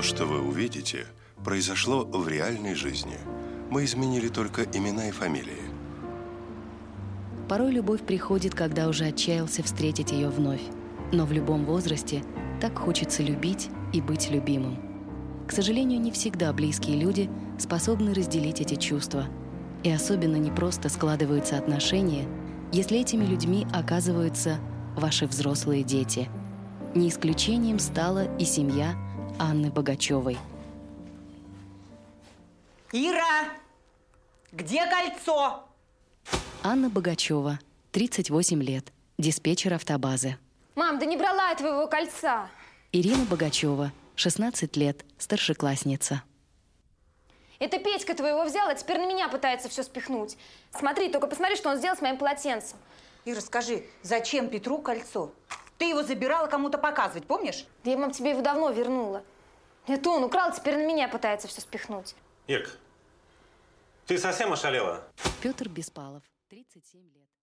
что вы увидите, произошло в реальной жизни. Мы изменили только имена и фамилии. Порой любовь приходит, когда уже отчаялся встретить ее вновь. Но в любом возрасте так хочется любить и быть любимым. К сожалению, не всегда близкие люди способны разделить эти чувства. И особенно непросто складываются отношения, если этими людьми оказываются ваши взрослые дети. Не исключением стала и семья Анны Богачевой. Ира, где кольцо? Анна Богачева, 38 лет, диспетчер автобазы. Мам, да не брала я твоего кольца. Ирина Богачева, 16 лет, старшеклассница. Это Петька твоего взял, а теперь на меня пытается все спихнуть. Смотри, только посмотри, что он сделал с моим полотенцем. Ира, скажи, зачем Петру кольцо? Ты его забирала кому-то показывать, помнишь? Да я, мам, тебе его давно вернула. Это он украл, теперь на меня пытается все спихнуть. Ирк, ты совсем ошалела? Петр Беспалов, 37 лет.